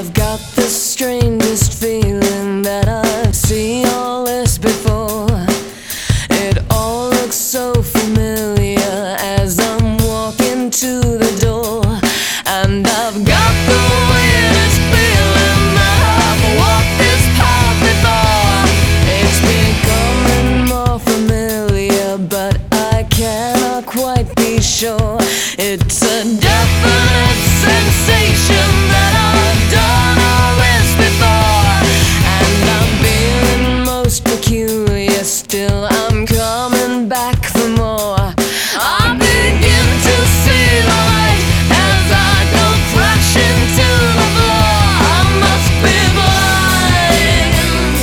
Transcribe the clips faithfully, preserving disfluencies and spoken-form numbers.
I've got the strangest feeling that I've seen all this before. It all looks so familiar as I'm walking to the door. And I've got the weirdest feeling that I've walked this path before. It's becoming more familiar, but I cannot quite be sure. It's a definite sensation that I've done all this before. And I'm feeling most peculiar still. I'm coming back for more. I begin to see the light as I go crashing to the floor. I must be blind.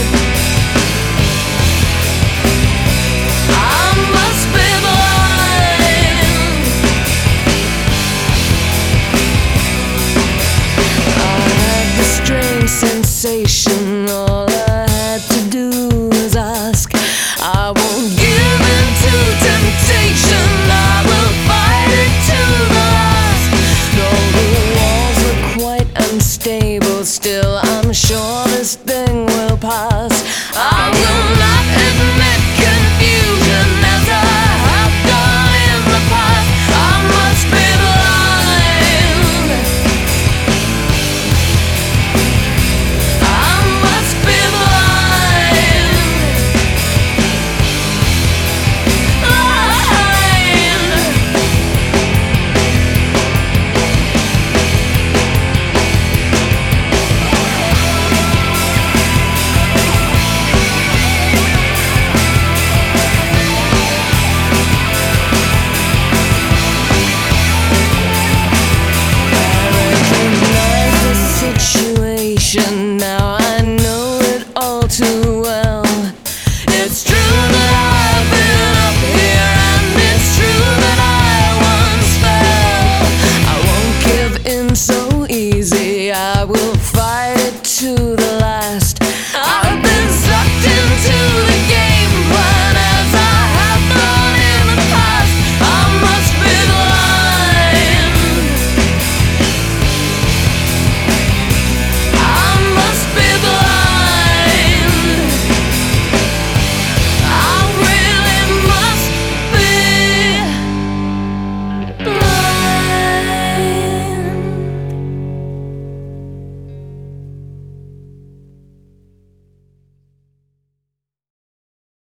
I must be blind. I had this strange sensation. All I had to do was ask. I won't give in to temptation. I will fight it to the last. Though the walls are quite unstable, still I'm sure this thing will pass.